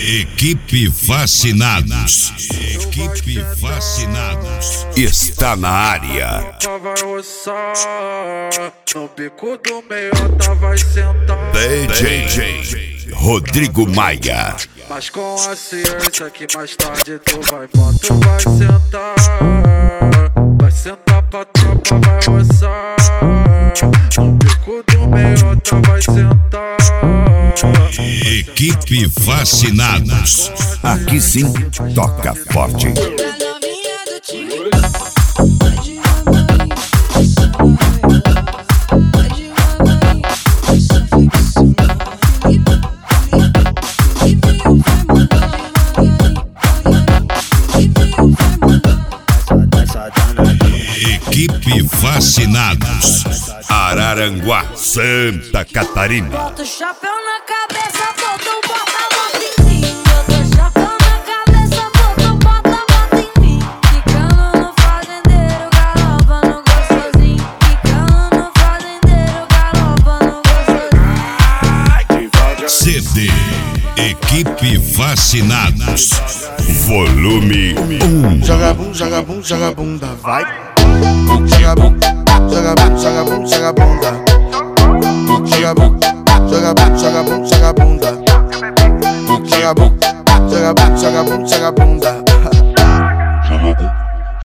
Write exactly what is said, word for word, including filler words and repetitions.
Equipe Fascinados. Equipe Fascinados. Está na área. Vai roçar, no bico do meiota vai sentar. D J Rodrigo Maia. Mas com a ciência que mais tarde tu vai botar, tu vai sentar. Vai sentar pra tropa, vai roçar. No bico do meiota vai sentar. Equipe Fascinados. Aqui sim, toca forte. Equipe Fascinados. Araranguá, Santa Catarina. Bota o chapéu na cabeça, bota o bota-bota em mim. Bota o chapéu na cabeça, bota o bota-bota em mim. Ficando no fazendeiro, galopa no gostosinho. Ficando no fazendeiro, galopa no gostosinho. C D Equipe Fascinados. Volume um. Joga bum, joga bum, joga bunda, vai. Joga bum, joga bum, joga bum, joga bunda. Joga bum, joga bum, joga bum, joga bunda. Joga bum, joga bum, joga bum, joga bunda. Joga bum.